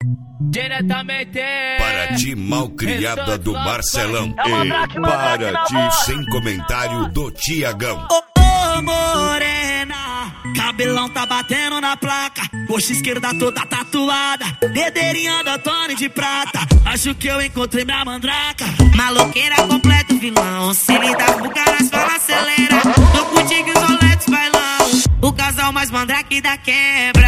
Diretamente para ti, malcriada do Marcelão. E para ti, sem comentário do Tiagão. Ô morena, cabelão tá batendo na placa, coxa esquerda toda tatuada, dedeirinha da Tony de prata. Acho que eu encontrei minha mandraca. Maloqueira completa o vilão, se lhe dá pro cara, fala acelera. Tô contigo e os Rolex bailão, o casal mais mandrake da quebra.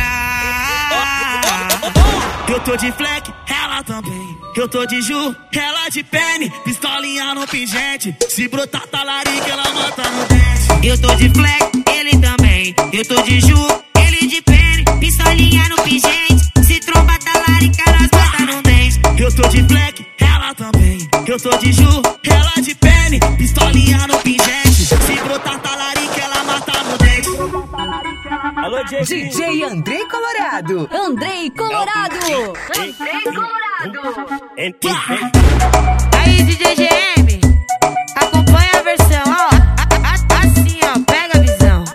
Eu tô de fleck, ela também. Eu tô de Ju, ela de pene, pistolinha no pingente. Se brotar talarica, ela mata no dente. Eu tô de fleck, ele também. Eu tô de Ju, ele de pene, pistolinha no pingente. Se tromba talarica, elas botam no dente. Eu tô de fleck, ela também. Eu tô de Ju, ela de pene, pistolinha no pingente. Se brotar talarica, ela mata no dente. Alô, DJ Andrei Colorado. Andrei Colorado. Andrei Colorado. Aí, DJ GM, acompanha a versão, ó. Assim, ó, pega a visão.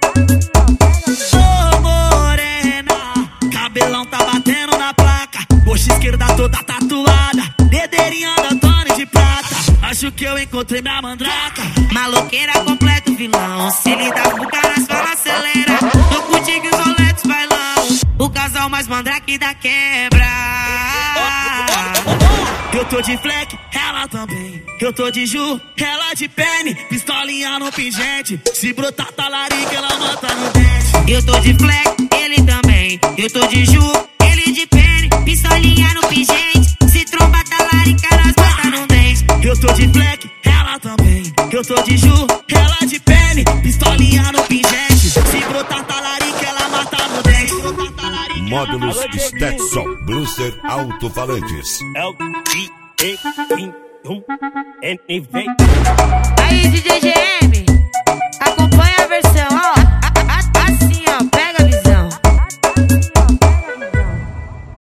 Ô morena, cabelão tá batendo na placa, coxa esquerda toda tatuada, dedeirinha da Tony de prata. Acho que eu encontrei minha mandraca. Maloqueira completa o vilão, se lhe dá pro cara, fala acelera. Tô contigo e os Rolex bailão, o casal mais mandrake da quebra. Eu tô de fleck, ela também. Eu tô de Ju, ela de pene, pistolinha no pingente. Se brotar talarica, ela mata no dente. Eu tô de fleck, ele também. Eu tô de Ju, ele de pene, pistolinha no pingente. Se tromba talarica, elas botam no dente. Eu tô de fleck, ela também. Eu tô de Ju, ela de pene, pistolinha no pingente. Se brotar talarica, ela mata no dente. Módulos Stetson, Bluster Alto-Falantes. LGE, Aí, DJ GM.